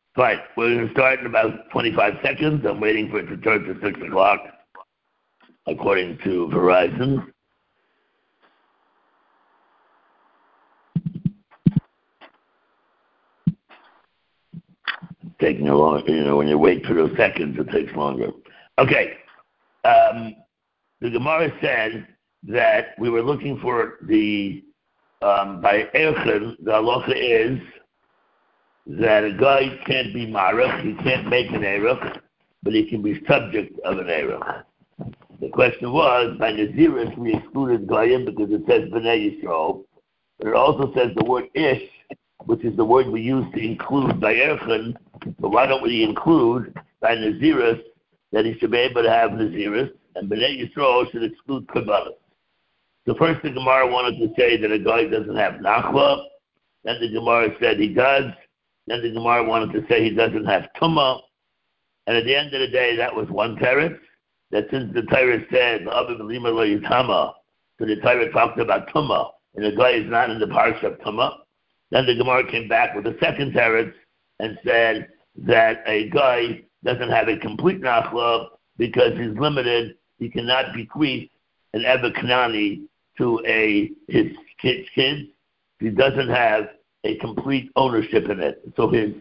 Fine. We're going to start in about 25 seconds. I'm waiting for it to turn to 6 o'clock, according to Verizon. It's taking a long, when you wait for those seconds, it takes longer. Okay. The Gemara said that we were looking for by Erchen, the halacha is that a guy can't be marach, he can't make an erech, but he can be subject of an erech. The question was, by Naziris, we excluded Goyim because it says B'nai Yisrael, but it also says the word Ish, which is the word we use to include by Erchen, so why don't we include by Naziris that he should be able to have Naziris, and B'nai Yisrael should exclude Kabbalah. So first the Gemara wanted to say that a guy doesn't have Nachla, then the Gemara said he does, then the Gemara wanted to say he doesn't have Tumah, and at the end of the day, that was one teretz, that since the Torah said, so the Torah talked about Tumah, and the guy is not in the parsha of Tumah. Then the Gemara came back with a second teretz and said that a guy doesn't have a complete Nachla because he's limited, he cannot bequeath an Eved Kanani to his kids. He doesn't have a complete ownership in it. So his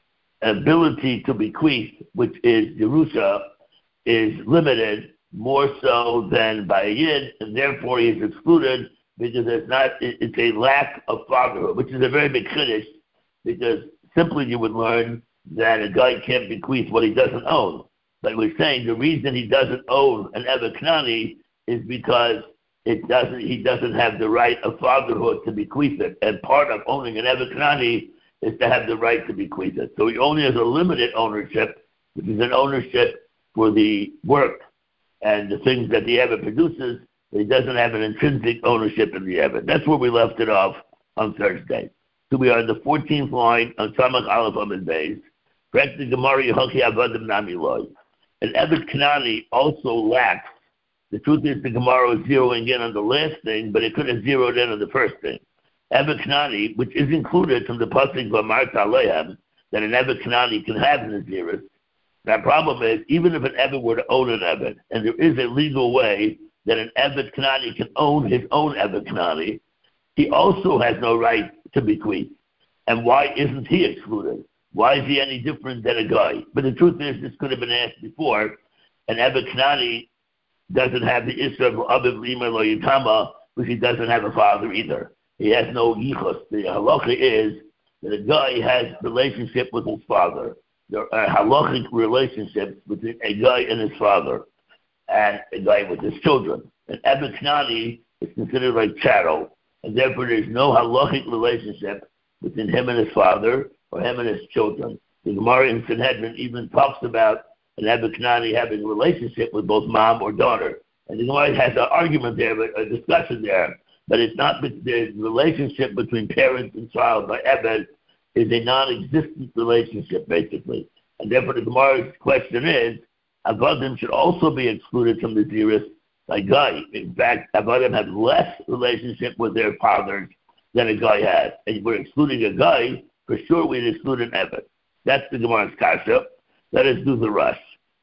ability to bequeath, which is Yerusha, is limited more so than by a Yid, and therefore he is excluded because it's a lack of fatherhood, which is a very big chiddush, because simply you would learn that a guy can't bequeath what he doesn't own. But we're saying the reason he doesn't own an Eved Kanani is because he doesn't have the right of fatherhood to bequeath it. And part of owning an Eved Kanani is to have the right to bequeath it. So he only has a limited ownership, which is an ownership for the work and the things that the Eved produces, but he doesn't have an intrinsic ownership in the Eved. That's where we left it off on Thursday. So we are on the 14th line on Samach Aleph Amid Beis. Correct the Gemara Yehoki Avadim Nami Loi. An Eved Kanani also lacks. The truth is the Gemara was zeroing in on the last thing, but it could have zeroed in on the first thing. Eved Kanani, which is included from the pasuk V'amarta Alehem, that an Eved Kanani can have Naziris. That problem is, even if an Eved were to own an Eved, and there is a legal way that an Eved Kanani can own his own Eved Kanani, he also has no right to bequeath. And why isn't he excluded? Why is he any different than a guy? But the truth is, this could have been asked before, an Eved Kanani doesn't have the Isra of Aviv Lima Lo Yitama, because he doesn't have a father either. He has no yichus. The halacha is that a guy has relationship with his father. There are halachic relationships between a guy and his father, and a guy with his children. An Eved Kanani is considered like chattel, and therefore there's no halachic relationship between him and his father or him and his children. The Gemara in Sanhedrin even talks about an Eved Kanani having a relationship with both mom or daughter. And the Gemara has an argument there, a discussion there, but it's not the relationship between parents and child by Eved is a non-existent relationship, basically. And therefore the Gemara's question is, Avadim should also be excluded from the Naziris by Guy. In fact, Avadim have less relationship with their fathers than a guy has. And if we're excluding a guy, for sure we'd exclude an Eved. That's the Gemara's kasha. Let us do the rush.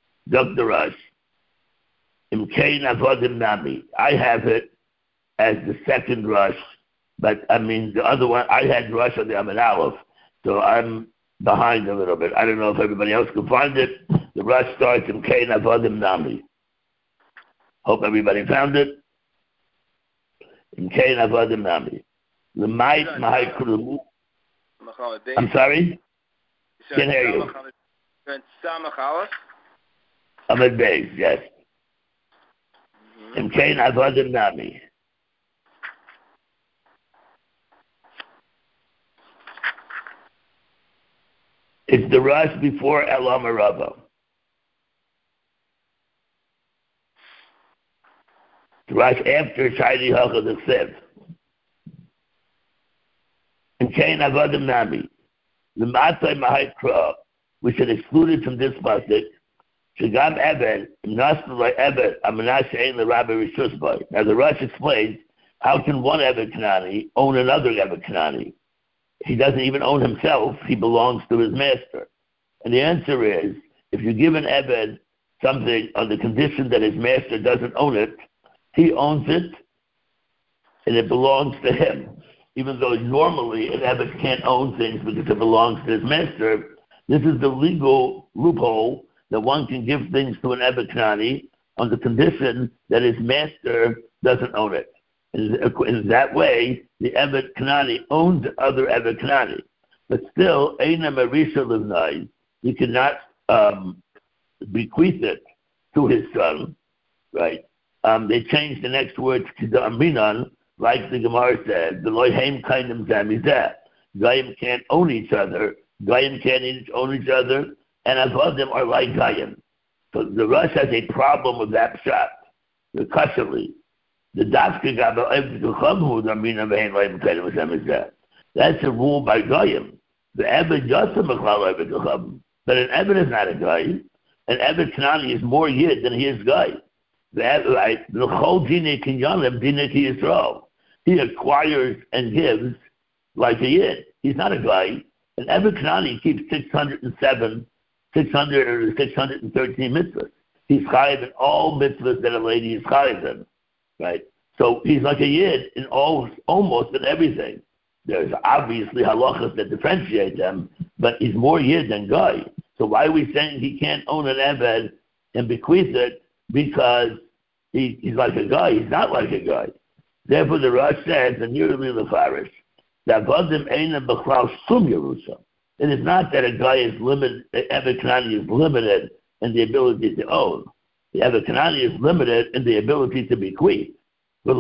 Dr. Rush. Imkein Avadim Nami. I have it as the second rush, but the other one, I had rush on the Amid Aleph, so I'm behind a little bit. I don't know if everybody else can find it. The rush starts Imkein Avadim Nami. Hope everybody found it. Imkein Avadim Nami. L'mayit Mahai Kulu. I'm sorry? Can't hear you. Amid Beis, yes. Imkein Avadim Nami. It's the rush before Elam Arava. The rush after Shayli Hacha the Siv. Imkein Avadim Nami. The Matzai Mahai Kra, which is excluded from this pasuk. Shagam Eved, Nasr like Eved, Amanash Ein the Rabbi Rishus Boy. Now the Rush explains how can one Eved Kanani own another Eved Kanani? He doesn't even own himself, he belongs to his master. And the answer is, if you give an Eved something on the condition that his master doesn't own it, he owns it, and it belongs to him. Even though normally an Eved can't own things because it belongs to his master, this is the legal loophole that one can give things to an Eved Knani on the condition that his master doesn't own it. In that way, the Eved Knani owns other Eved Knani. But still, Eina Marisha Livnai, you cannot bequeath it to his son, right? They changed the next word to the Aminan, like the Gemara said, the Loihem Kainim Zamizeh. Gayim can't own each other, Gayim can't own each other, and Avodim are like Gayim. So the Rosh has a problem with that shot, the Kashali. The Dafka Gabel Evdukhamhu Damina Vein Loihem Kainim Zamizeh. That's a rule by Gayim. The Eved Yosem Bechlal Evdukhamhu. But an Eved is not a guy. An Eved Knani is more Yid than he is guy. The whole Dine Kinyanim, Dine Ki Yisrael. He acquires and gives like a Yid. He's not a guy. An Eved Knani keeps 600 or 613 mitzvahs. He's chayiv in all mitzvahs that a lady is chayiv in, right? So he's like a Yid in almost in everything. There's obviously halachas that differentiate them, but he's more Yid than guy. So why are we saying he can't own an Eved and bequeath it? Because he's like a guy. He's not like a guy. Therefore, the Rosh says, and you're the Farish, that Vadim Eina B'chlal Sum Yerusha. It is not that a guy is limited, Eved Knani is limited in the ability to own. The Eved Knani is limited in the ability to bequeath. He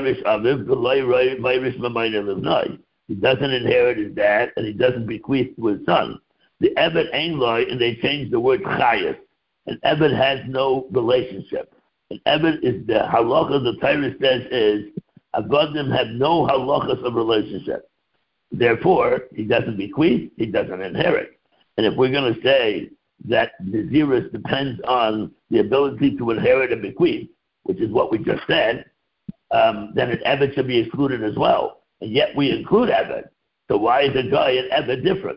doesn't inherit his dad, and he doesn't bequeath to his son. The Eved Ein Loi, and they changed the word Chayas. An Eved has no relationship. An Eved is the halacha the Torah says is, Avadim have no halachas of relationship. Therefore, he doesn't bequeath, he doesn't inherit. And if we're going to say that the Naziris depends on the ability to inherit and bequeath, which is what we just said, then an Eved should be excluded as well. And yet we include Eved. So why is a guy and Eved different?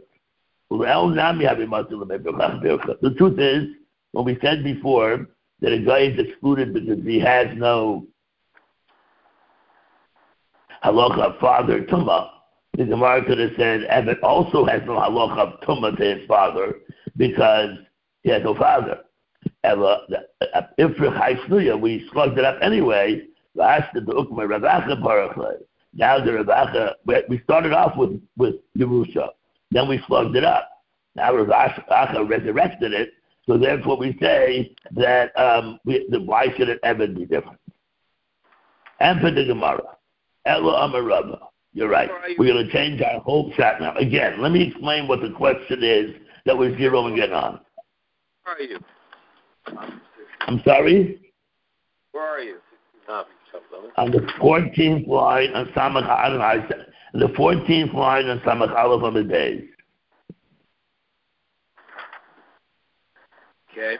The truth is, when we said before that a guy is excluded because he has no halacha father tumah, the Gemara could have said Eved also has no halacha tumah to his father because he has no father. If we slugged it up anyway. Now the Ravacha, we started off with Yerusha, then we slugged it up. Now Ravacha resurrected it. So therefore we say that why should an Eved be different? And for the Gemara, Ella Amarava, you're right. We're going to change our whole chat now. Again, let me explain what the question is that we're zeroing in on. Where are you? I'm sorry? Where are you? On the 14th line on Samach Aleph, the 14th line on Samach Aleph on the days. Okay.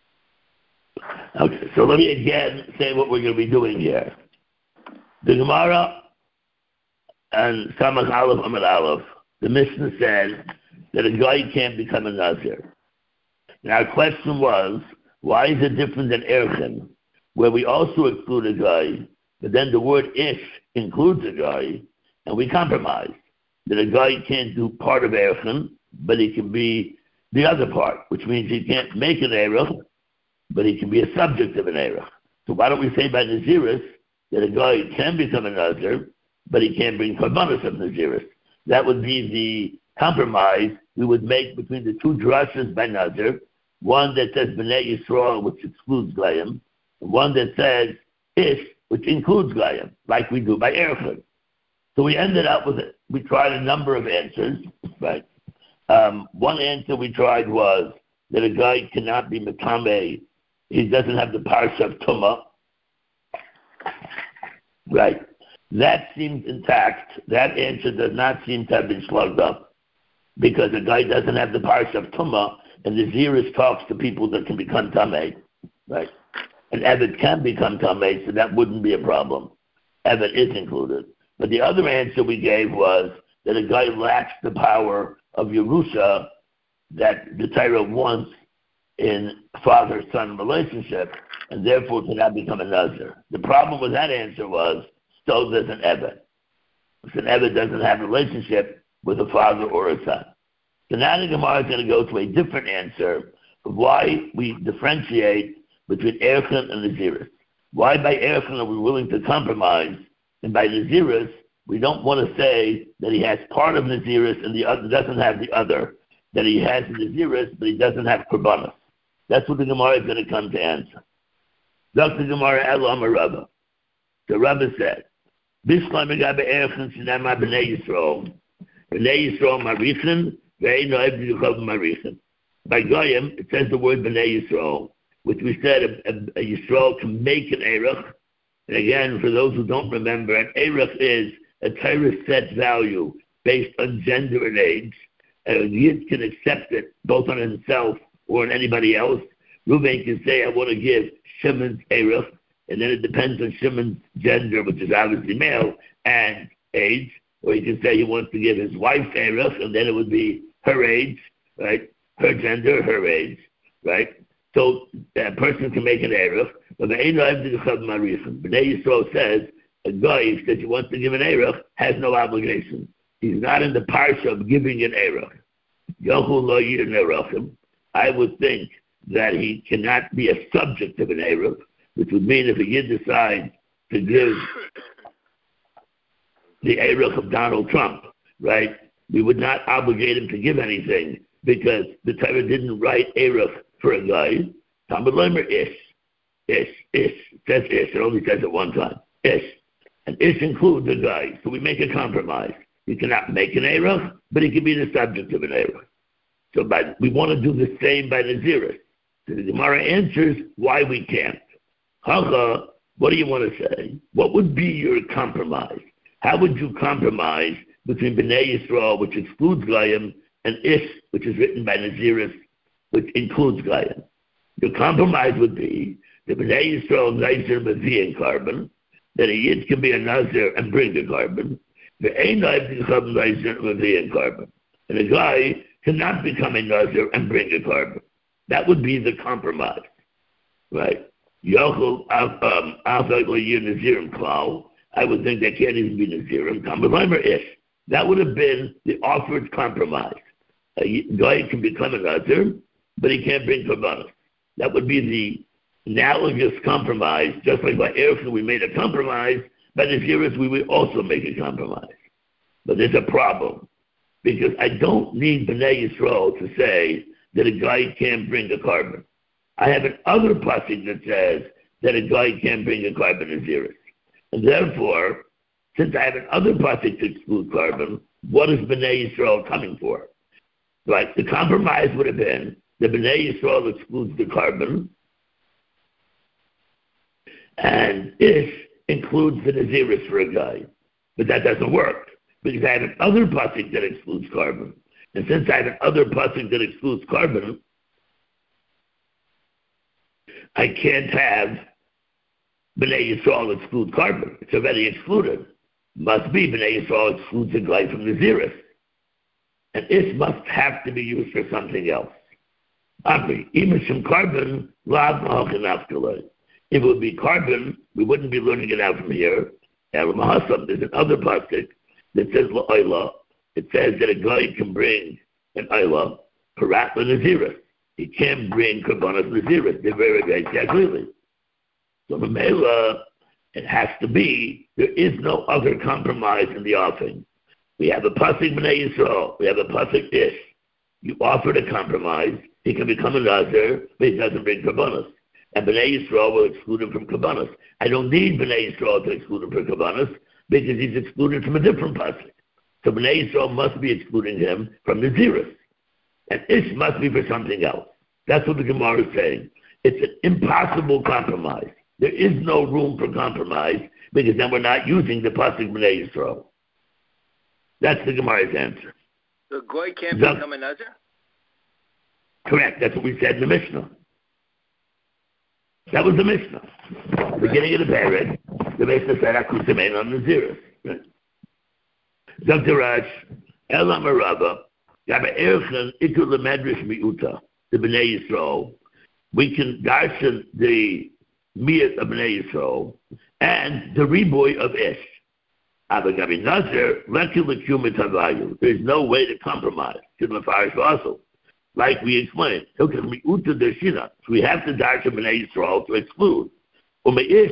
Okay, so let me again say what we're going to be doing here. The Gemara and Samach Aleph Amid Aleph, the Mishnah said that a guy can't become a Nazir. And our question was, why is it different than Erchin, where we also exclude a guy, but then the word Ish includes a guy, and we compromise that a guy can't do part of Erchin, but he can be the other part, which means he can't make an Erech, but he can be a subject of an Erech. So why don't we say by Naziris that a guy can become a Nazir, but he can't bring Karbanos of Naziris? That would be the compromise we would make between the two drushes by Nazir, one that says B'nai Yisrael, which excludes Gayim, and one that says Ish, which includes Gayim, like we do by Erechim. So we ended up with it. We tried a number of answers, right? One answer we tried was that a guy cannot be Metame. He doesn't have the parsha of Tumah. Right. That seems intact. That answer does not seem to have been slugged up because a guy doesn't have the parsha of Tumah, and the Ziris talks to people that can become Tameh. Right. And Eved can become Tameh, so that wouldn't be a problem. Eved is included. But the other answer we gave was that a guy lacks the power of Yerusha that the Torah wants in father-son relationship, and therefore cannot become a Nazir. The problem with that answer was, so does an Eved. If an Eved doesn't have a relationship with a father or a son. So now the Gemara is going to go to a different answer of why we differentiate between Erchin and Naziris. Why by Erchin are we willing to compromise, and by Naziris we don't want to say that he has part of Naziris and the other doesn't have the other, that he has Naziris but he doesn't have Korbanos. That's what the Gemara is going to come to answer. Dr. Gemara Elam Rabba. The Rabba said, Bishlam Megabe Erchin Sinama B'nei Yisrael. B'nei Yisrael Marichin, Ve'ein No'eb D'Yuchav Marichin. By Goyim, it says the word B'nei Yisrael, which we said a Yisrael can make an Erech. And again, for those who don't remember, an Erech is a Torah set value based on gender and age. And a Yid can accept it both on himself or on anybody else. Reuben can say, I want to give Shimon's Erech, and then it depends on Shimon's gender, which is obviously male, and age. Or he can say he wants to give his wife Erech, and then it would be her age, right? Her gender, her age, right? So a person can make an Erech, but the B'nei Yisrael says a guy that you want to give an Erech has no obligation. He's not in the parsha of giving an Erech. I would think that he cannot be a subject of an Erech, which would mean if a Yid decides to give the Erech of Donald Trump, right, we would not obligate him to give anything because the Torah didn't write Erech for a guy. Talmud Leimer Ish. It says Ish. It only says it one time. Ish. And Ish includes a guy. So we make a compromise. You cannot make an Erech, but he can be the subject of an Erech. So we want to do the same by Naziris. So the Gemara answers why we can't. Hacha, what do you want to say? What would be your compromise? How would you compromise between B'nai Yisrael, which excludes Gayim, and Ish, which is written by Naziris, which includes Gayim? Your compromise would be the B'nai Yisrael Nazir Mavi carbon, that a Yid can be a Nazir and bring the carbon. The Ein Nazir Mavi carbon. And a guy cannot become a Nazir and bring a carbon. That would be the compromise. Right? Yochel Nazirim Klau. I would think they can't even be Nazirim. Kambalaymer Ish. That would have been the offered compromise. A guy can become a Nazir, but he can't bring Korbanos. That would be the analogous compromise. Just like by Erchin we made a compromise, by Naziris we would also make a compromise. But there's a problem, because I don't need B'nai Yisrael to say that a guy can't bring a carbon. I have another pasuk that says that a guy can't bring a carbon Naziris. And therefore, since I have another pasuk to exclude carbon, what is B'nai Yisrael coming for? Right? The compromise would have been that B'nai Yisrael excludes the carbon, and Ish includes the Naziris for a guy. But that doesn't work, because I have another pasuk that excludes carbon. And since I have another pasuk that excludes carbon, I can't have B'nai Yisrael exclude carbon. It's already excluded. Must be B'nai Yisrael excludes a guy from Naziris. And Ish must have to be used for something else. If it would be carbon, we wouldn't be learning it out from here. There's another pasuk that says la'ayla. It says that a guy can bring an ayla, parat Naziris. He can't bring Korbanos Naziris. They're very, very clearly. So the Mela, it has to be, there is no other compromise in the offering. We have a pasuk B'nai Yisrael. We have a pasuk Ish. You offered a compromise. He can become a Nazir, but he doesn't bring Korbanos. And B'nai Yisrael will exclude him from Korbanos. I don't need B'nai Yisrael to exclude him from Korbanos because he's excluded from a different pasuk. So B'nai Yisrael must be excluding him from Naziris. And Ish must be for something else. That's what the Gemara is saying. It's an impossible compromise. There is no room for compromise because then we're not using the pasuk B'nai Yisrael. That's the Gemara's answer. The goy can't become a Nazir? Correct. That's what we said in the Mishnah. That was the Mishnah. Right. Beginning of the parrot, the Mishnah said, Akusamein on Naziris. Dr. Rash, Elam Araba, Gabe Erchen Ikul Medrash Miuta, the Bnei Yisrael. We can darshan the Miyat of Bnei Yisrael and the Riboy of Ish. Gabe Nazir, there's no way to compromise. Like we explained, so we have to darshan Bnei Yisrael to exclude. And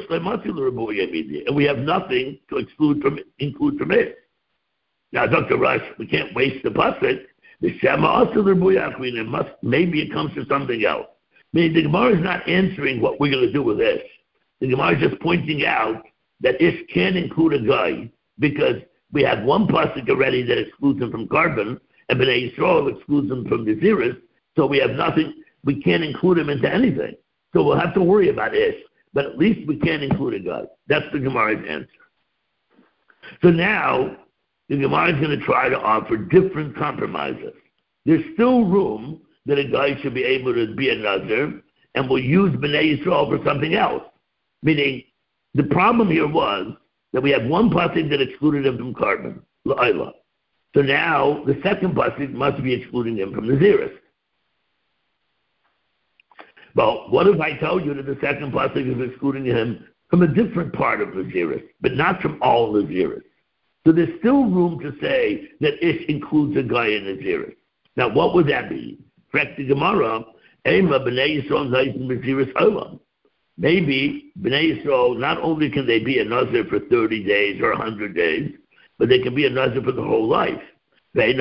we have nothing to include from it. Now, Dr. Rush, we can't waste the pasuk. The Shema also the Buyachrin, maybe it comes to something else. Meaning the Gemara is not answering what we're going to do with this. The Gemara is just pointing out that Ish can include a guy because we have one pasuk already that excludes him from carbon, and Bnei Yisrael excludes him from the Ziris, so we have nothing, we can't include him into anything. So we'll have to worry about Ish, but at least we can include a guy. That's the Gemara's answer. So now, the Gemara is going to try to offer different compromises. There's still room that a guy should be able to be a Nazir, and will use Bnei Yisrael for something else. Meaning, the problem here was that we have one pasuk that excluded him from carbon, La'ila. So now, the second pasuk must be excluding him from the Ziris. Well, what if I told you that the second pasuk is excluding him from a different part of the Ziris, but not from all the Ziris? So there's still room to say that Ish includes a guy in the Ziris. Now, what would that be? Correct the Gemara, Ema B'nai Yisrael Zayim B'Ziris Olam. Maybe B'nai Yisrael, not only can they be a Nazir for 30 days or 100 days, but they can be a Nazir for the whole life. Maybe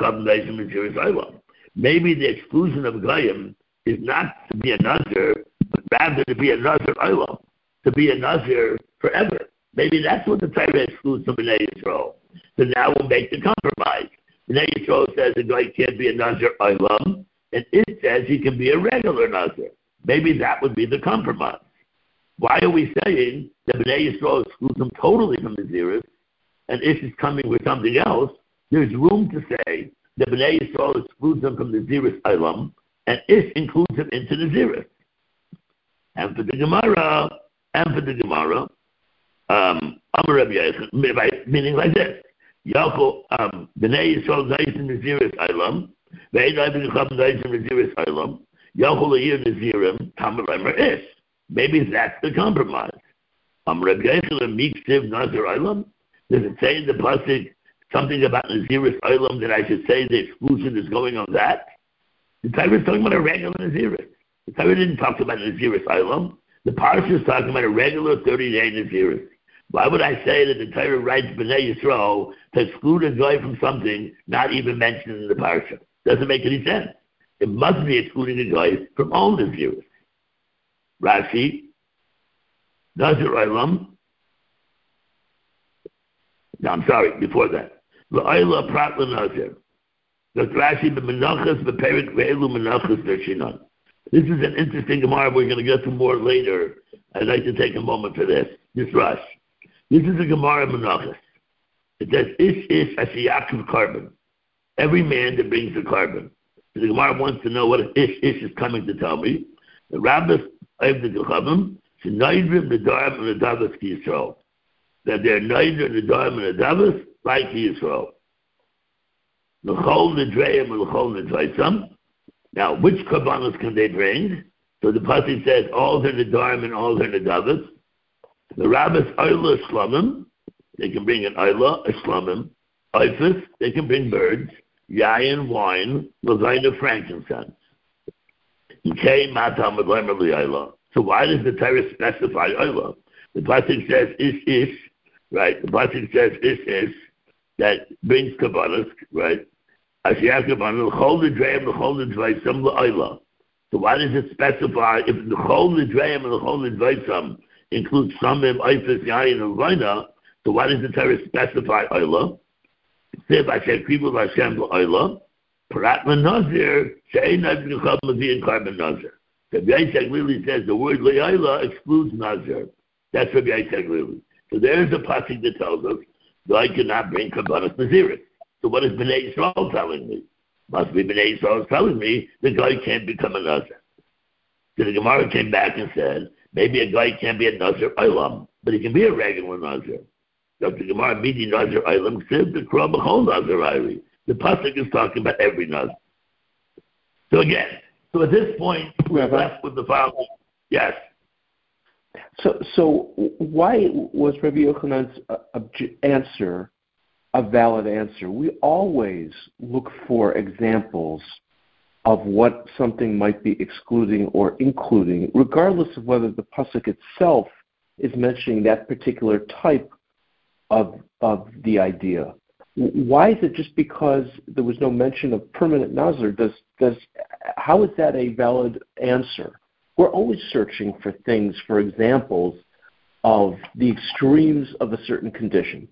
the exclusion of Goyim is not to be a Nazir, but rather to be a Nazir Olam, to be a Nazir forever. Maybe that's what the Torah excludes from Bnei Yisrael. So now we'll make the compromise. Bnei Yisrael says a guy can't be a Nazir Olam, and it says he can be a regular Nazir. Maybe that would be the compromise. Why are we saying that Bnei Yisrael excludes him totally from the Ziris, and Ish is coming with something else? There's room to say that Bnei Yisrael excludes him from the Ziris Olam, and Ish includes him into the Ziris. And for the Gemara, meaning like this. Bnei Yisrael Zayis in the Ziris Olam, Ve'edai B'nicham Zayis in the Ziris Olam, Yachol Le'ir Nazirim, Tamar Ish. Maybe that's the compromise. Rabbi Yechel Miktiv Nazir Olam. Does it say in the pasuk something about Naziris Olam that I should say the exclusion is going on that? The Torah is talking about a regular Naziris. The Torah didn't talk about Naziris Olam. The parsha is talking about a regular 30-day Naziris. Why would I say that the Torah writes Bnei Yisrael to exclude a guy from something not even mentioned in the parsha? Doesn't make any sense. It must be excluding a guy from all Naziris. Rashi, Nazir Olam. No, I'm sorry, before that. La'ila Prat L'Nazir. Dr. Rashi, B'menachas B'perik Ve'elu Menachas V'shinan. This is an interesting Gemara. We're going to get to more later. I'd like to take a moment for this. This Rush. This is a Gemara Menachas. It says, Ish Ashiyakov carbon. Every man that brings the carbon. So the Gemara wants to know what Ish is coming to tell me. The rabbis of the Gechavim, Shneidrim, the Darim, and the Davos to Yisrael. That they're Neidrim, the Darim, and the Davos, like Yisrael. L'chol Nedreim, and L'chol Nedvaisam. Now, which Karbanos can they bring? So the pasuk says, all their Nedarim and all their Nedavos. The rabbis, Ayla Shlamim, they can bring an Ayla, a Shlamim. Ifis, they can bring birds. Yayin, wine. Levina, frankincense. So why does the Torah specify Ayla? The pasuk says Ish, right? The pasuk says Ish, that brings Kabbalah, right? So why does it specify if the Chol Nidreim and the Chol Nidvaisam includes Samim, Ifis, Yayin, and Vina? So why does the Torah specify Ayla? Siv Asher Krivu Hashem Ayla. Prat Nazir, She'einav B'nicham Mavi Carbon Nazir. Rabbi Yitzchak Lili says the word Le'ayla excludes Nazir. That's Rabbi Yitzchak Lili. So there's a pasuk that tells us that I cannot bring Kabbalas Naziris. So what is Bnei Yisrael telling me? Must be Bnei Yisrael telling me the guy can't become a Nazir. So the Gemara came back and said, maybe a guy can't be a Nazir Olam, but he can be a regular Nazir. So the Gemara, Midi Nazir Olam, says the Krah B'chol Nazir Ayri. The pasuk is talking about every nazir. So again, at this point, we're left with the following. Yes. So why was Rabbi Yochanan's answer a valid answer? We always look for examples of what something might be excluding or including, regardless of whether the pasuk itself is mentioning that particular type of the idea. Why is it just because there was no mention of permanent nazir? How is that a valid answer? We're always searching for things, for examples of the extremes of a certain condition.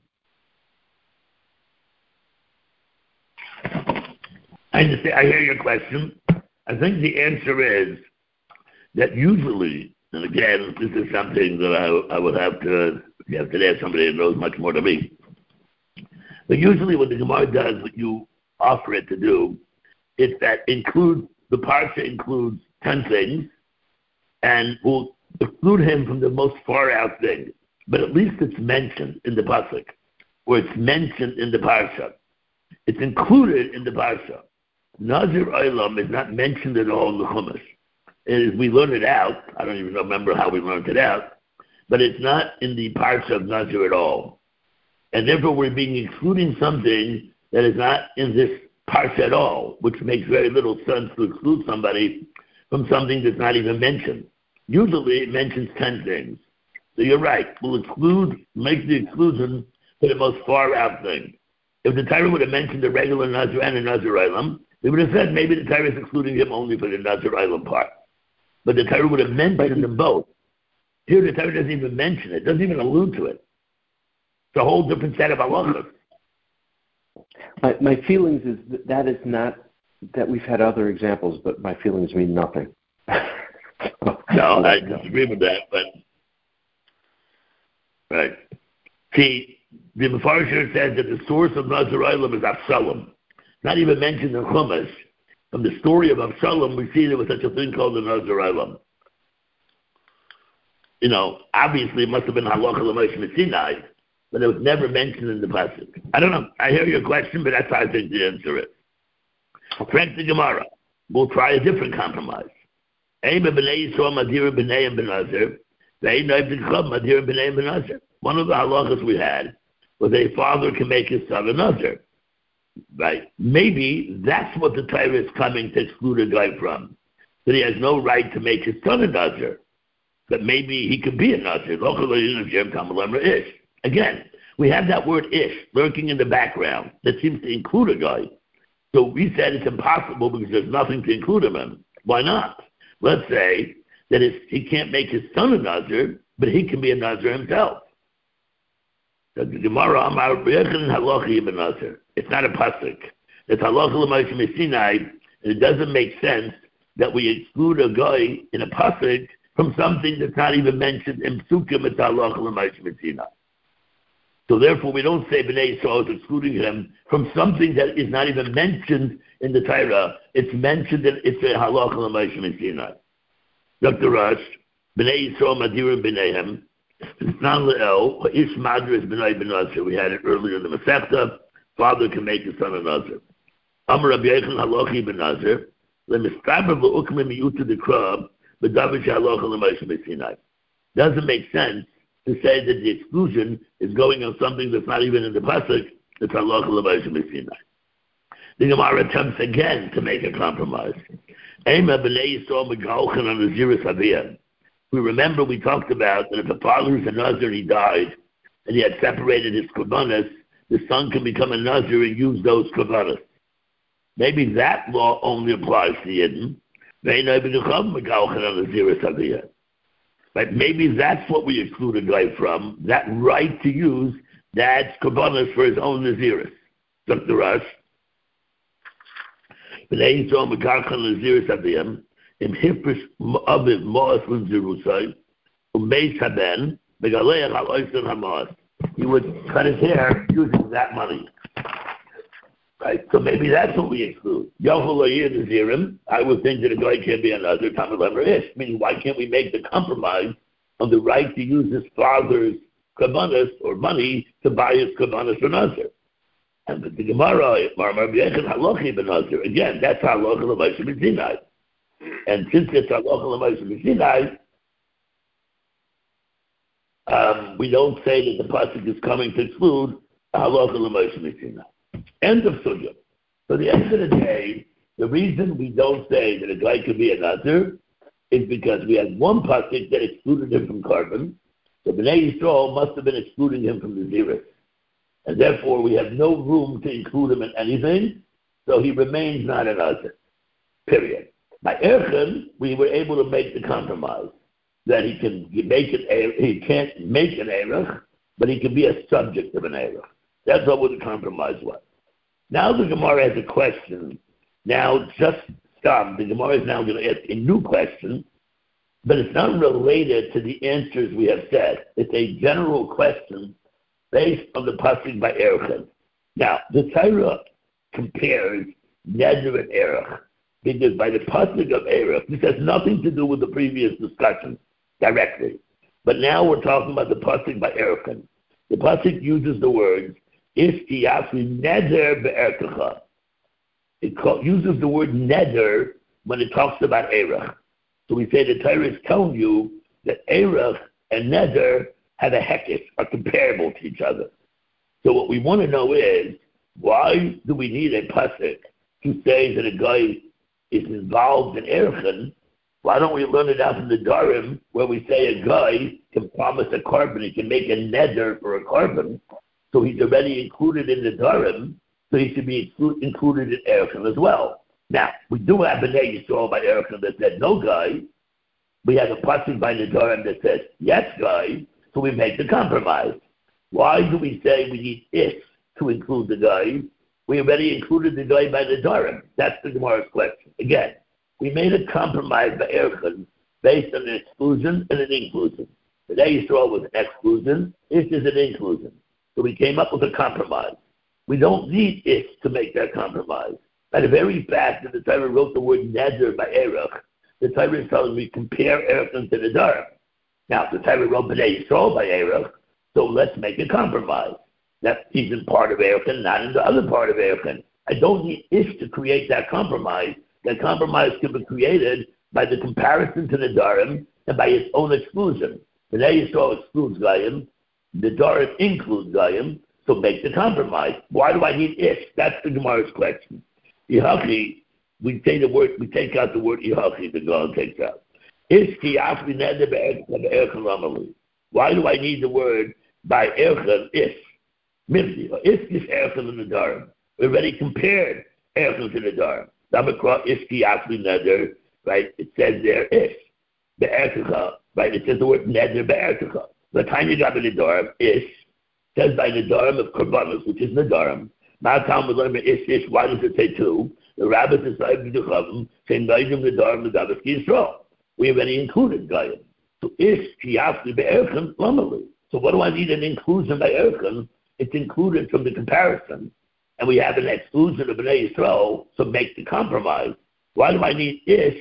I understand. I hear your question. I think the answer is that usually, and again, this is something that I would have to ask somebody who knows much more than me. But usually what the Gemara does, what you offer it to do, is that the parsha includes 10 things, and will exclude him from the most far out thing. But at least it's mentioned in the pasuk, or it's mentioned in the parsha. It's included in the parsha. Nazir Olam is not mentioned at all in the Chumash. We learn it out. I don't even remember how we learned it out. But it's not in the parsha of Nazir at all. And therefore we're excluding something that is not in this parsha at all, which makes very little sense to exclude somebody from something that's not even mentioned. Usually it mentions 10 things. So you're right. We'll make the exclusion for the most far out thing. If the Torah would have mentioned the regular Nazir and a Nazir Olam, we would have said maybe the Torah is excluding him only for the Nazir Olam part. But the Torah would have mentioned them both. Here the Torah doesn't even mention it, doesn't even allude to it. It's a whole different set of halachas. My feelings is that is not, that we've had other examples, but my feelings mean nothing. No, I disagree with that, but right. See, the Mefarshir says that the source of Nazir Olam is Avshalom. Not even mentioned in Chumash. From the story of Avshalom, we see there was such a thing called the Nazir Olam. Obviously it must have been Halacha L'Moshe Sinai, but it was never mentioned in the pasuk. I don't know. I hear your question, but that's how I think the answer is. Correct the Gemara. We'll try a different compromise. One of the halachas we had was a father can make his son a nazir. Right? Maybe that's what the Torah is coming to exclude a guy from. That he has no right to make his son a nazir. But maybe he could be a nazir. Again, we have that word ish lurking in the background that seems to include a guy. So we said it's impossible because there's nothing to include him in. Why not? Let's say that he can't make his son a nazir, but he can be a nazir himself. So the Gemara Amar Halachi ibn Nazir. It's not a pasuk. It's Halacha L'Moshe Sinai, and it doesn't make sense that we exclude a guy in a pasuk from something that's not even mentioned in Psukim. It's Halacha L'Moshe Sinai. So therefore, we don't say Bnei Yisrael is excluding him from something that is not even mentioned in the Torah. It's mentioned that it's a Halacha L'Moshe Sinai. Dr. Rush, Bnei Yisrael Madirim B'neihem, Nan Le'el, Ish Madras B'nai B'nazir. We had it earlier in the Masechta. Father can make his son a Nazir. Amar Rabbi Yechon Halachi B'nazir, Le'mistaber V'ukme Miyuta D'Krab, B'davish Halacha L'Moshe Sinai. Doesn't make sense to say that the exclusion is going on something that's not even in the pasuk. It's Halacha L'Moshe Sinai. The Gemara attempts again to make a compromise. Ema B'nei Yisrael Megalchen on the Ziris Aviyah. We remember we talked about that if a father is a Nazir and he died, and he had separated his korbanos, the son can become a Nazir and use those korbanos. Maybe that law only applies to Yidden. But maybe that's what we exclude a guy from, that right to use dad's korbanos for his own Naziris. Dr. Rush. B'nei Yisrael Megalchen Naziris Aviyah. Im Hifrish Aviv Moas L'Zirusai, Umeis Haben, Megaleach Al Oyster HaMoas. He would cut his hair using that money. Right? So maybe that's what we exclude. Yochel Lo'yir Nazirim, I would think that a guy can't be a Nazir, Tamar Lever Ish. Meaning, why can't we make the compromise on the right to use his father's korbanos or money to buy his korbanos for Nazir? And with the Gemara, again, that's halacha l'Moshe B'Sinai. And since it's halacha l'Moshe B'Sinai, we don't say that the pasuk is coming to exclude halacha l'Moshe B'Sinai. End of sugya. So at the end of the day, the reason we don't say that a guy could be a nazir is because we had one pasuk that excluded him from carbon. So Bnei Yisrael must have been excluding him from the zirus. And therefore, we have no room to include him in anything, so he remains not a nazir. Period. By Erchen, we were able to make the compromise that he can't make an erech, but he can be a subject of an erech. That's what the compromise was. Now the Gemara has a question. Now, just stop. The Gemara is now going to ask a new question, but it's not related to the answers we have said. It's a general question based on the pasuk by Erech. Now, the Torah compares Neder and Erech, because by the pasuk of Erech, this has nothing to do with the previous discussion directly. But now we're talking about the pasuk by Erech. The pasuk uses the words, Ishti Yafi Neder Be'erkecha. It uses the word Neder when it talks about Erech. So we say the Torah is telling you that Erech and Neder have a hekes, are comparable to each other. So what we want to know is, why do we need a pasuk to say that a guy is involved in Erech? Why don't we learn it out in the Darim, where we say a guy can promise a carbon, he can make a neder for a carbon, so he's already included in the Darim, so he should be included in Erech as well. Now, we do have Bnei Yisrael by Erech that said no guy. We have a pasuk by the Darim that says yes guy, so we make the compromise. Why do we say we need Ish to include the guy? We already included the guy by the Darim. That's the Gemara's question. Again, we made a compromise by Erech based on an exclusion and an inclusion. Bnei Yisrael was an exclusion, Ish is an inclusion. So we came up with a compromise. We don't need Ish to make that compromise. By the very fact that the Torah wrote the word Neder by Erech, the Torah is telling me compare Erech to the Darim. Now, the Torah wrote Bnei Yisrael by Erech, so let's make a compromise. That he's in part of Erech and not in the other part of Erech. I don't need Ish to create that compromise. That compromise can be created by the comparison to the Darim and by its own exclusion. Bnei Yisrael excludes Gayim, the Darim includes Gayim, so make the compromise. Why do I need Ish? That's the Gemara's question. Ihachi, we take out the word Ihachi, the Gemara takes out. Why do I need the word by Erech Ish? Mifti, Ish is Erech in the Darim. We already compared Erech to the Darim. Dabakra Ish Afli Neder, right? It says there Ish. Be'erkecha, right? It says the word Neder Be'erkecha. The time you got in the Darim, Ish, says by the Darim of Korbanos, which is the Darim. Ma'atam B'Laim Ish Ish, why does it say two? The rabbis decide to do Chavim, saying Gayim the Darim, the Davis Yisrael. We already included Gayim. So Ish Kiyafli Be'erchem Lamali. So what do I need an inclusion by Erchem? It's included from the comparison. And we have an exclusion of Bnei Yisrael, so make the compromise. Why do I need Ish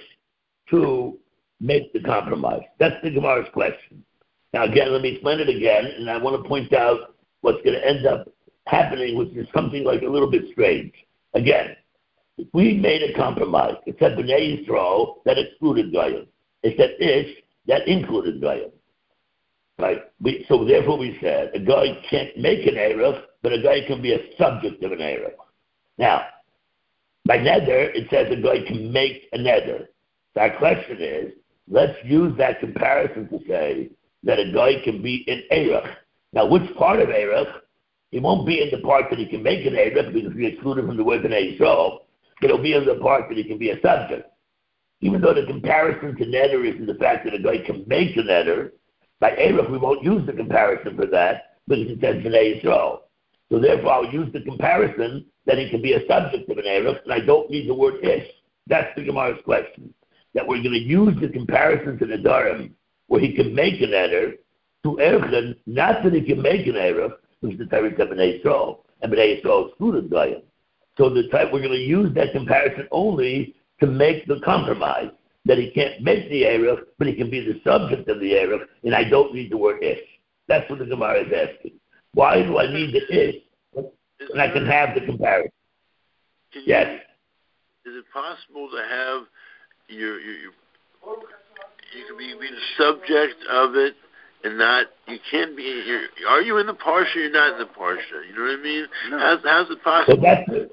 to make the compromise? That's the Gemara's question. Now again, let me explain it again, and I want to point out what's going to end up happening, which is something like a little bit strange. Again, we made a compromise. It said Bnei Yisrael, that excluded Gayim. It said Ish, that included Gayim. Right? So therefore we said, a guy can't make an Erech, but a guy can be a subject of an Erech. Now, by Neder, it says a guy can make a Neder. So our question is, let's use that comparison to say that a guy can be an Erech. Now, which part of Erech? He won't be in the part that he can make an Erech because we excluded from the word Bnei Yisrael, but he'll be in the part that he can be a subject. Even though the comparison to Neder is in the fact that a guy can make a Neder, by Erech we won't use the comparison for that because it says Bnei Yisrael. So therefore I'll use the comparison that he can be a subject of an Erech, and I don't need the word Ish. That's the Gemara's question. That we're going to use the comparison to the Darim, where he can make an Neder, to Erech, not that he can make an Erech, which the Torah said Bnei Yisrael, and Bnei Yisrael excluded Gayim. So we're going to use that comparison only to make the compromise, that he can't make the Erech, but he can be the subject of the Erech, and I don't need the word Ish. That's what the Gemara is asking. Why do I need the Ish and I can have the comparison. Yes. Is it possible to have you can be the subject of it and not, you can't be, are you in the parsha, you're not in the parsha, you know what I mean? No. How's it possible?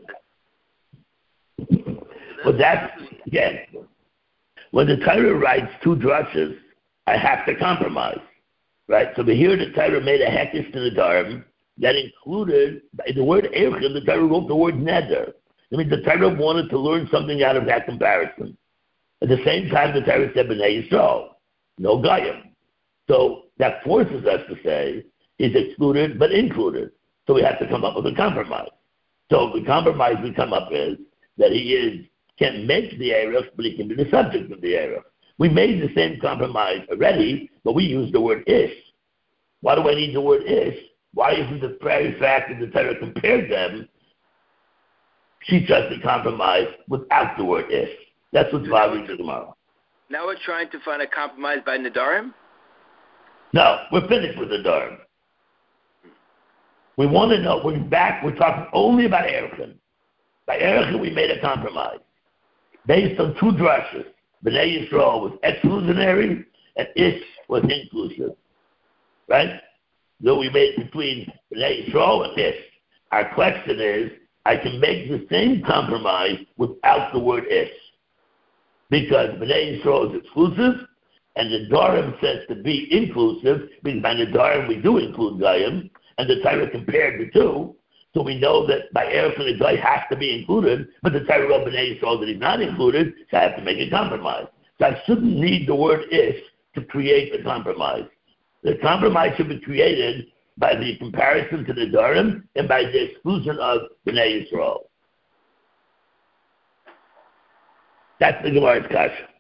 Yes. When the Torah writes two drushes, I have to compromise, right? So here the Torah made a hekesh to the Dharm that included, in the word Eichel, the Torah wrote the word Neder. I mean, the Torah wanted to learn something out of that comparison. At the same time, the Torah said, B'nai Yisrael, no Goyim. So that forces us to say, is excluded but included. So we have to come up with a compromise. So the compromise we come up with, that he can't make the Eruch, but he can be the subject of the Eruch. We made the same compromise already, but we used the word Ish. Why do I need the word Ish? Why isn't the very fact that the Torah compared them teach us the compromise without the word Ish? That's what's bothering the Gemara. Now we're trying to find a compromise by Nadarim? No, we're finished with Nadarim. We want to know, we're talking only about Eruchin. By Eruchin we made a compromise based on two drushes. B'nai Yisrael was exclusionary and Ish was inclusive. Right? So we made it between B'nai Yisrael and Ish. Our question is, I can make the same compromise without the word Ish. Because B'nai Yisrael is exclusive, and the Nadarim says to be inclusive, because by Nadarim we do include Goyim, and the Torah compared the two, so we know that by Eruchin the Goy has to be included, but the Torah of B'nai Yisrael that he's not included, so I have to make a compromise. So I shouldn't need the word Ish to create a compromise. The compromise should be created by the comparison to the Nadarim and by the exclusion of B'nai Yisrael. That's the Gemara's kasha.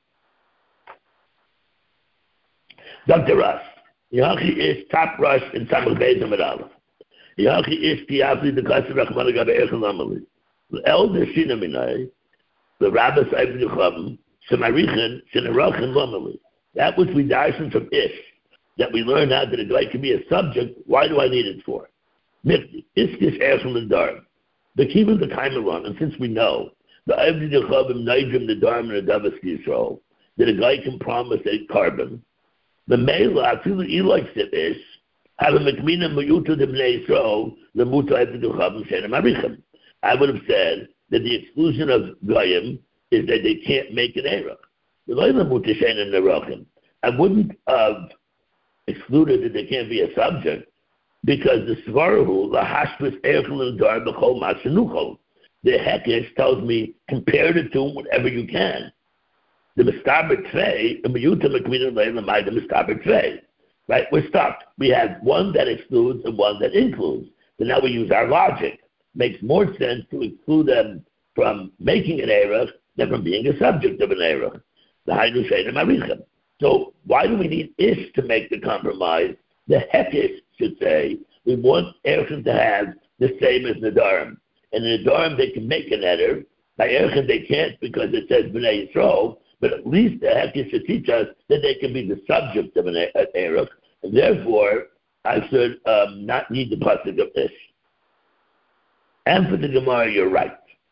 Dr. Russ, Yachi is top rush in Samach Beis Amud Aleph. Yachi is Tiafli the kasha Rachmana Gabe Echel Amali. The elder Shina Minai, the Rabbi Saib Yechavim, Shemarichin Shenarachin Lamali. That which we darshan from Ish, that we learn out that a guy can be a subject. Why do I need it for? Mikti Iskish Echel Nadarim. The Kivim the Kaimelon, and since we know the Avdi Yechavim Naidrim Nadarim and Adavas Yisrael, that a guy can promise a carbon. The Mela, I feel he likes it Ish, have a Mekmina Mayuta de B'nai Yisrael, the Muta Avdi Yechavim Shenem Arichem. I would have said that the exclusion of Goyim is that they can't make an Eruch. The Leila Muta Shenem Nerachim. I wouldn't have excluded that they can't be a subject, because the Svarahu, the Hashbis Eruch and Dar B'chol Masanuchol, the Hekesh tells me, compare the two whatever you can. The Mistaber Tvei, the Miyuta Mekmina Leila Mai, the Mistaber Tvei. Right? We're stuck. We have one that excludes and one that includes. So now we use our logic. Makes more sense to exclude them from making an Eruch than from being a subject of an Eruch. The Hainu Sheinem Arichem. So why do we need Ish to make the compromise? The Hekesh should say, we want Eruchim to have the same as Nadarim. And in Nadarim they can make an Eder. By Eruchim they can't because it says B'nai Yisrael, but at least the Hekesh should teach us that they can be the subject of an Eruch. And therefore, I should not need the pasuk of Ish. And for the Gemara, you're right.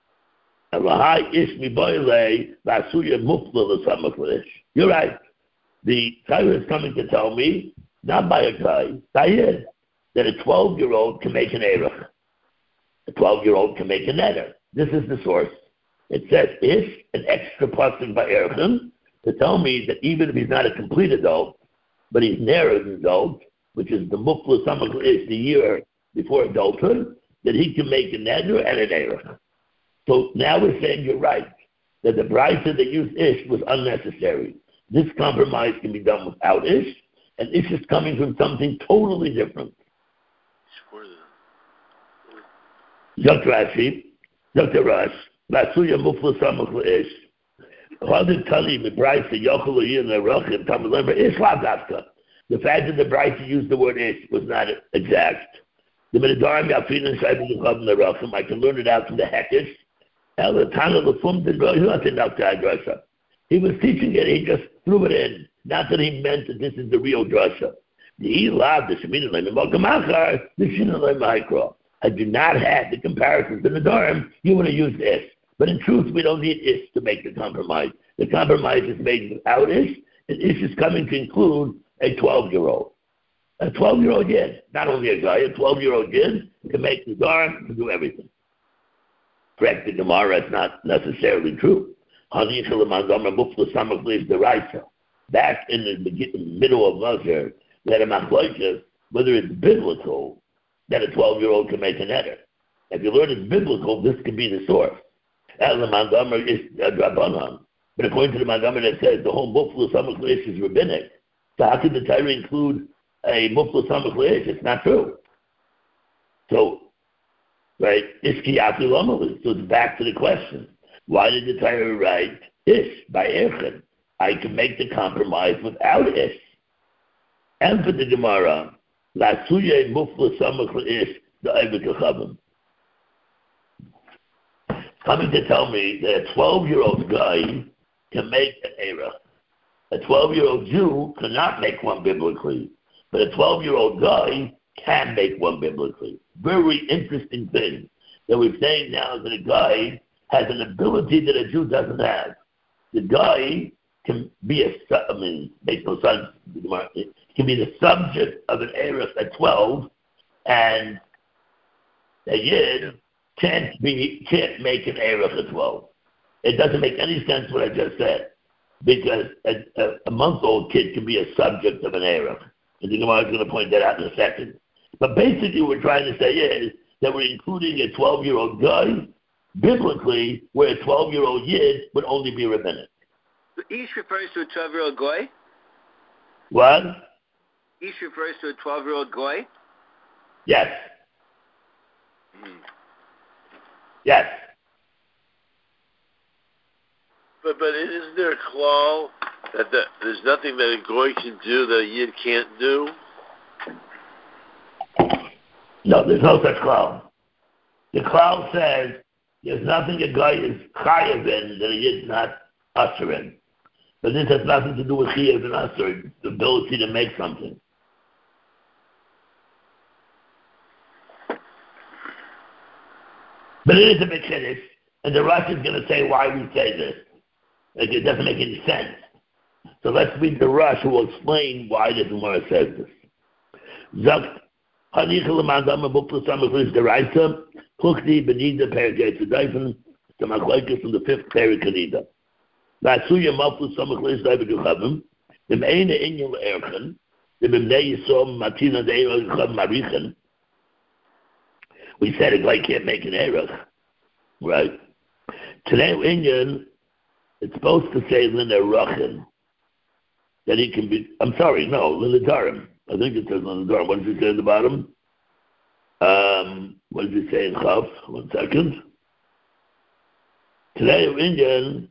You're right. The Torah is coming to tell me, not by a guy, by it, that a 12-year-old can make an Eruch. A 12-year-old can make an Eder. This is the source. It says Ish, an extra pasuk by Eruchim, to tell me that even if he's not a complete adult, but he's near an adult, which is the Mukla Samach Ish, the year before adulthood, that he can make an Eder and an Eruch. So now we're saying you're right, that the brayta that used Ish was unnecessary. This compromise can be done without Ish, and Ish is coming from something totally different. Dr. Rashi, Dr. Rush, Lasuya Mukla Samach Ish. The fact that the Brisa used the word Ish was not exact. The Medarim Yafin and I can learn it out from the Hekesh. He was teaching it, he just threw it in. Not that he meant that this is the real drasha. had you not had the comparisons in the Durham, you would have used Ish. But in truth, we don't need Ish to make the compromise. The compromise is made without Ish, and Ish is coming to include a 12-year-old. A 12-year-old Yid, not only a guy, a 12-year-old Yid can make the Durham, can do everything. Correct, the Gemara is not necessarily true. That's in the middle of Musher, that a machlokes, whether it's biblical, that a 12-year-old can make an eder. If you learn it's biblical, this can be the source. As the Mandamer is Drabanan. But according to the Mandamer that says the whole Mufla Samach Leish is rabbinic, so how could the Torah include a Mufla Samach Leish? It's not true. So, right, Iski Afi Lomali. So it's back to the question. Why did the Torah write Ish by Erchan? I can make the compromise without Ish. And for the Gemara, La Suye Mufla Samach Leish, the Eivet coming to tell me that a 12-year-old guy can make an erech. A 12-year-old Jew cannot make one biblically, but a 12-year-old guy can make one biblically. Very interesting thing that we're saying now that a guy has an ability that a Jew doesn't have. The guy can be makes no sense. He can be the subject of an erech at 12, and a Yid can't make an erech at 12. It doesn't make any sense what I just said, because a month-old kid can be a subject of an erech. And the Gemara is going to point that out in a second. But basically what we're trying to say is that we're including a 12-year-old guy biblically, where a 12-year-old Yid would only be rabbinic. So Ish refers to a 12-year-old goy? What? Ish refers to a 12-year-old goy? Yes. Yes. But isn't there a clause that there's nothing that a goy can do that a Yid can't do? No, there's no such clause. The clause says there's nothing a guy is chayav in that a Yid's not usher in. But this has nothing to do with chayav and usher, the ability to make something. But it is a big chiddush, and the Rush is going to say why we say this. Like, it doesn't make any sense. So let's read the Rush, who will explain why the Gemara says this. Zakt Hanicha l'madam b'upla samachlis deraisa Klukti benida perigay tzedaifen the machlokes from the 5th perik kanida. La'asuya maflu samachlis daiva duchavim the meina inyan le'erchen the b'mnei yisom matina de'era duchav marichen. We said a guy can't make an erech, right? Today, Indian, it's supposed to say Lina Rachin, that he can be, I'm sorry, no, Lina Darim. I think it says Lina Darim. What does it say at the bottom? What does it say in Chav? 1 second. Today, Indian,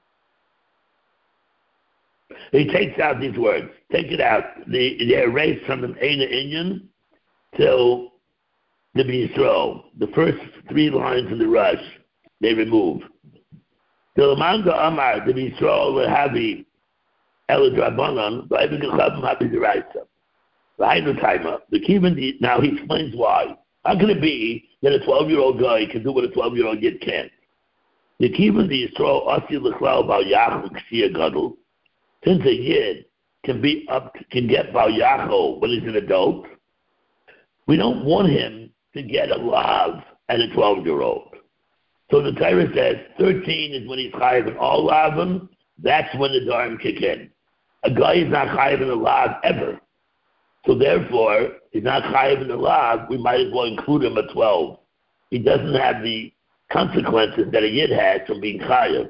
he takes out these words. Take it out. They erase from the Eina Indian till the Yisrael. The first 3 lines in the Rush, they remove. The Lamanda Amar, the Yisrael, Lehavi, Eladrabanan, Vaivikachavim Habi Deraisa. The Kivan, now he explains why. How can it be that a 12-year-old guy can do what a 12-year-old Yid can't? The Kivan, the Yisrael, Asi Lechlal Bal Yachol Kshia Gadol, since a Yid can get Bal Yachol when he's an adult, we don't want him to get a lav at a 12-year-old. So the Torah says 13 is when he's chayiv in all lavim. That's when the dharm kick in. A guy is not chayiv in a lav ever. So therefore, he's not chayiv in the lav. We might as well include him at 12. He doesn't have the consequences that a yid has from being chayiv.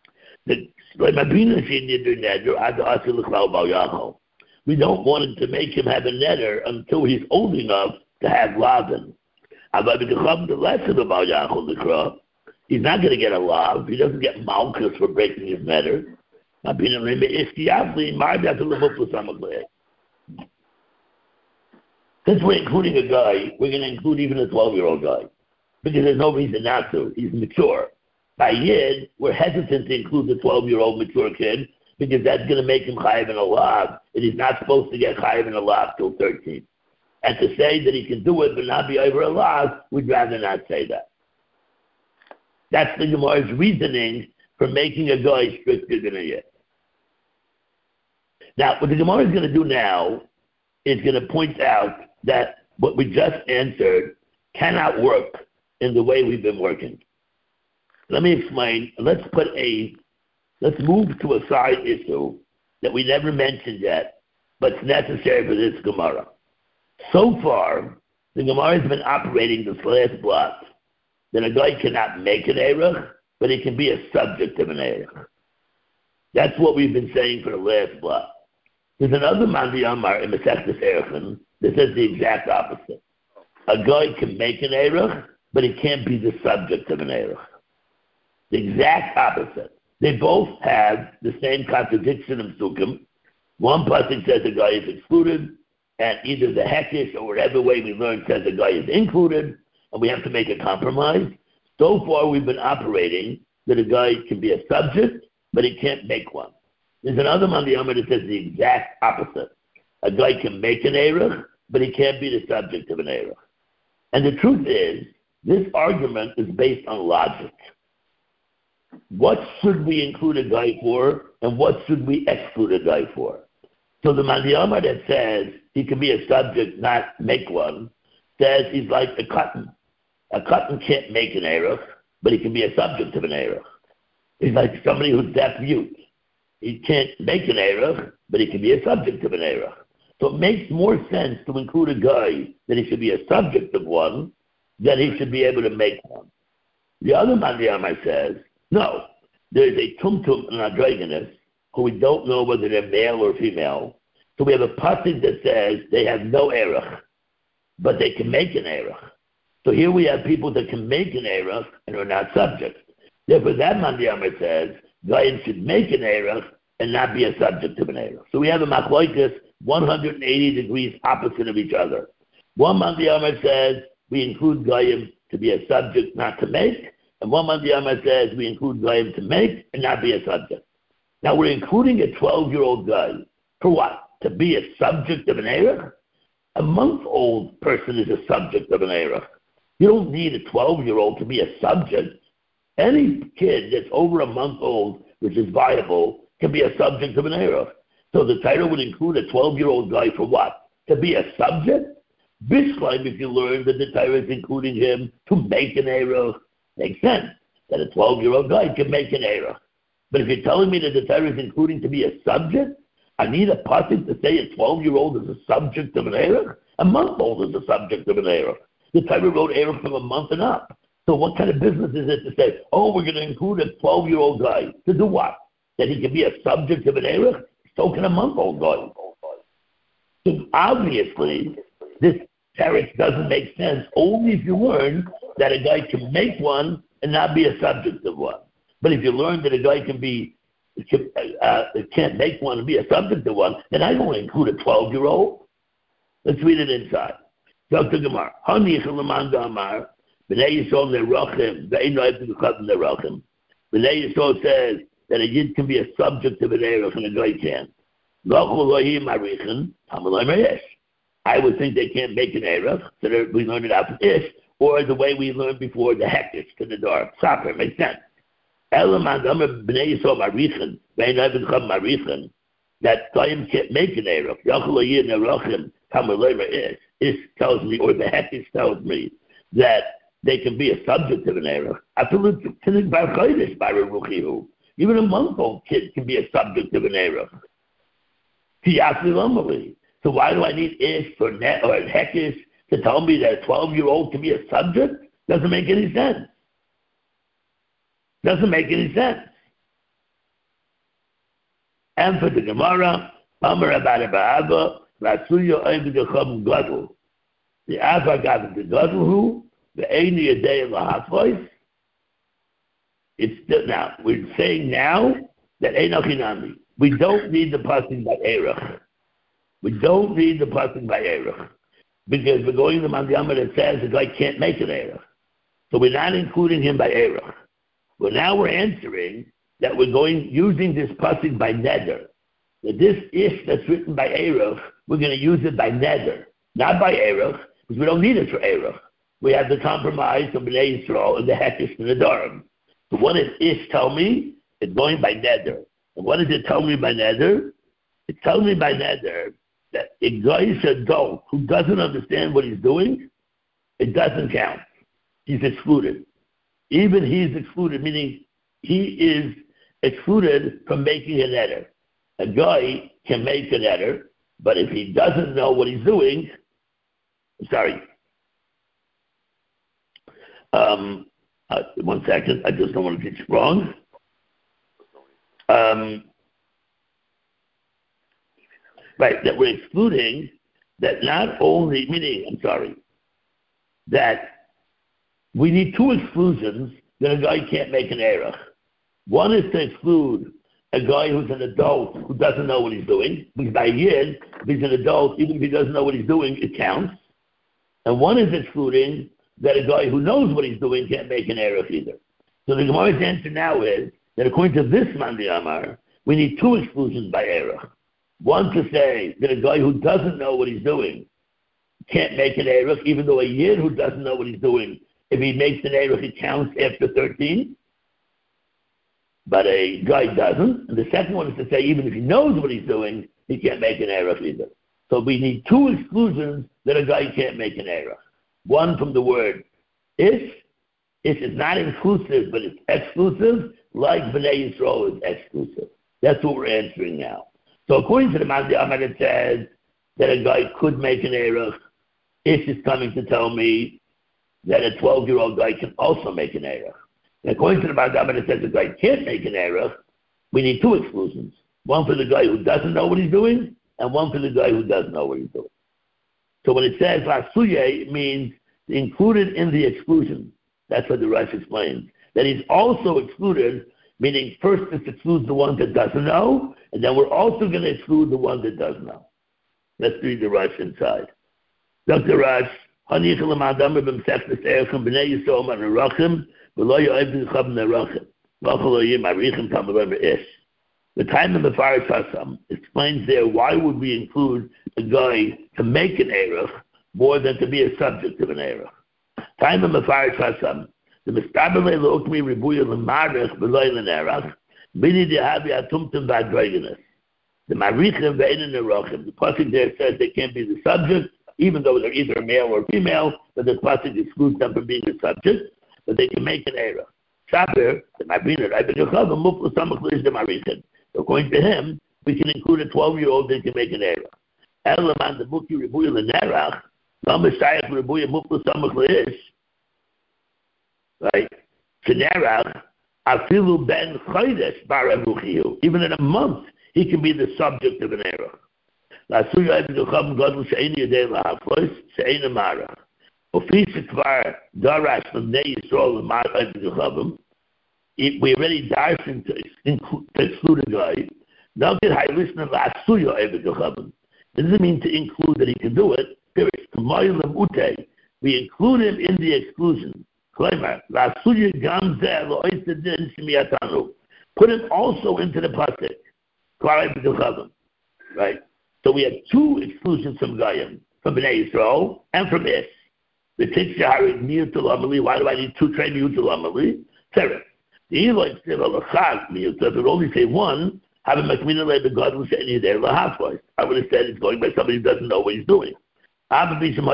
We don't want him to make him have a neder until he's old enough to have lavin. The lesson about Yachol Likra, he's not going to get a lav. He doesn't get malchus for breaking his neder. Since we're including a guy, we're going to include even a 12-year-old guy, because there's no reason not to. He's mature. By Yid, we're hesitant to include the 12-year-old mature kid, because that's going to make him chayiv in a lav, and he's not supposed to get chayiv in a lav till 13. and to say that he can do it but not be over a lot, we'd rather not say that. That's the Gemara's reasoning for making a guy stricter than a yid. Now, what the Gemara is going to do now is going to point out that what we just answered cannot work in the way we've been working. Let me explain. Let's move to a side issue that we never mentioned yet, but it's necessary for this Gemara. So far, the Gemara has been operating this last block that a guy cannot make an erech, but he can be a subject of an erech. That's what we've been saying for the last block. There's another Mandi Amar in Masechtas Erechin that says the exact opposite. A guy can make an erech, but he can't be the subject of an erech. The exact opposite. They both have the same contradiction in Sukkim. One pasuk says a guy is excluded, and either the Hekish or whatever way we learn says a guy is included, and we have to make a compromise. So far, we've been operating that a guy can be a subject, but he can't make one. There's another Mandi Amar that says the exact opposite. A guy can make an erech, but he can't be the subject of an erech. And the truth is, this argument is based on logic. What should we include a guy for, and what should we exclude a guy for? So the Mandi Amar that says he can be a subject, not make one, says he's like a cotton. A cotton can't make an erech, but he can be a subject of an erech. He's like somebody who's deaf-mute. He can't make an erech, but he can be a subject of an erech. So it makes more sense to include a guy that he should be a subject of one than he should be able to make one. The other Mandi Amar says, no, there's a tumtum and androgynous who we don't know whether they're male or female. So we have a pasuk that says they have no erech, but they can make an erech. So here we have people that can make an erech and are not subjects. Therefore, that Mandi Amar says Goyim should make an erech and not be a subject of an erech. So we have a machlokes 180 degrees opposite of each other. One Mandi Amar says we include Goyim to be a subject, not to make, and one Mandi Amar says we include Goyim to make and not be a subject. Now we're including a 12-year-old guy for what? To be a subject of an erech? A month-old person is a subject of an erech. You don't need a 12-year-old to be a subject. Any kid that's over a month old, which is viable, can be a subject of an erech. So the title would include a 12-year-old guy for what? To be a subject? Bishleim, if you learn that the Torah is including him to make an erech, makes sense that a 12-year-old guy can make an erech. But if you're telling me that the Torah is including to be a subject, I need a pasuk to say a 12-year-old is a subject of an erech? A month-old is a subject of an erech. The Torah wrote erech from a month and up. So what kind of business is it to say, oh, we're going to include a 12-year-old guy to do what? That he can be a subject of an erech? So can a month-old guy. So obviously, this teretz doesn't make sense only if you learn that a guy can make one and not be a subject of one. But if you learn that a guy can't make one and be a subject of one, then I don't include a 12-year-old. Let's read it inside. Dr. Gemara. Hani Shalaman Damar. B'nai Yisrael Nerachim. Ve'ein No'ev B'chad Nerachim. B'nai Yisrael says that a yid can be a subject of an erech and a guy can't. I would think they can't make an erech, so that we learned it out from Ish, or the way we learned before, the Hekish to the dark. Soccer makes sense. That Goyim can't make an erech. Ish tells me, or the Hekish tells me, that they can be a subject of an erech. Even a month-old kid can be a subject of an erech. So why do I need Ish or Hekish to tell me that a 12-year-old can be a subject? Doesn't make any sense. Doesn't make any sense. And for the Gemara, Amar Abba Ba'ava, Rasuya Oivdecham Gadol. The Ava got the Gadol who, the Eini Yadei Lahaflois. It's still, now, we're saying now that Einochinami. We don't need the pasuk by erech. We don't need the pasuk by erech. Because we're going to the Mandi Amar that says the guy can't make an erech. So we're not including him by erech. Well, now we're answering that we're using this pasuk by neder. That this ish that's written by erech, we're going to use it by neder. not by Erech, because we don't need it for Erech. We have the compromise of Bnei Yisrael and the Hekesh and the Durham. So what does Ish tell me? It's going by Neder. And what does it tell me by Neder? It tells me by Neder that a Goyish adult who doesn't understand what he's doing, it doesn't count. He's excluded. Even he's excluded, meaning he is excluded from making an Neder. A guy can make an Neder, but if he doesn't know what he's doing, one second, I just don't want to get you wrong. Right, that we're excluding that not only, that we need two exclusions that a guy can't make an error. One is to exclude a guy who's an adult who doesn't know what he's doing, because by Yid, if he's an adult, even if he doesn't know what he's doing, it counts. And one is excluding that a guy who knows what he's doing can't make an error either. So the Gemara's answer now is that according to this Mandi Amar, we need two exclusions by error. One to say that a guy who doesn't know what he's doing can't make an error, even though a Yid who doesn't know what he's doing, if he makes an error, it counts after 13. But a guy doesn't. And the second one is to say even if he knows what he's doing, he can't make an error either. So we need two exclusions that a guy can't make an error. One from the word ish. Ish is not inclusive, but it's exclusive, like Bnei Yisrael is exclusive. That's what we're answering now. So according to the Mandi Amar, it says that a guy could make an error. Ish is coming to tell me that a 12-year-old guy can also make an error. And according to the Mandi Amar, it says a guy can't make an error. We need two exclusions. One for the guy who doesn't know what he's doing, and one for the guy who does know what he's doing. So when it says Lasuye, it means included in the exclusion. That's what the Rush explains. That he's also excluded, meaning first this excludes the one that doesn't know, and then we're also going to exclude the one that does know. Let's read the Rush inside. Dr. Rush, the time in the Faris Hassam explains there why would we include a guy to make an erech more than to be a subject of an erech. Time in the Faris Hassam, the Mistabele Lokmi Ribuya Lamarech Beloy Lenerach, Bini Dihavi Atumtum Vadreginus. The Marichim Ve'inin Erachim. The pasuk there says they can't be the subject, even though they're either a male or female, but the pasuk excludes them from being the subject, but they can make an erech. Shaper, the Mabina, according to him, we can include a 12-year-old that can make an erech. Elaman the Muki Ribuya Lenerach, Lamashayach Ribuya Mukla Samach Leish. Right? Tenerach, Afilu Ben Chodesh Baravuchiyu. Even in a month, he can be the subject of an erech. Lasuya Ibn Godel She'eni Yadei Lahaflois She'eni Marach. Ofi Shekvar Darash L'Bnei Yisrael L'Marach Ibn Chavim. We already darshan to exclude a guy. Now get high listener Lasuya Ibn Chavim. It doesn't mean to include that he can do it. We include him in the exclusion. Put him also into the pasuk. Right? So we have two exclusions from Gayim, from Bnei Yisrael and from Ish. Why do I need two train mutual amali? Teref. If it only say one, I would have said it's going by somebody who doesn't know what he's doing. A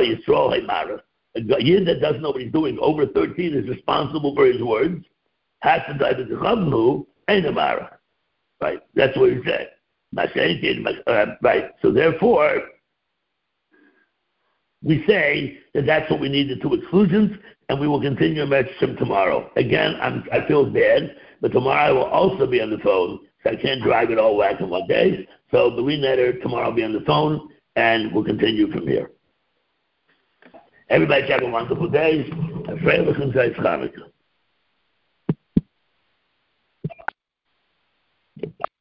Yid that doesn't know what he's doing, over 13, is responsible for his words, has to die to the Chavnu, ain't a Mara. Right? That's what he said. Right. So therefore, we say that that's what we need, the two exclusions, and we will continue our message tomorrow. Again, I feel bad, but tomorrow I will also be on the phone, so I can't drive it all whack in one day. So the Leader tomorrow will be on the phone, and we'll continue from here. Everybody have a wonderful day. A freilich and Hanukkah.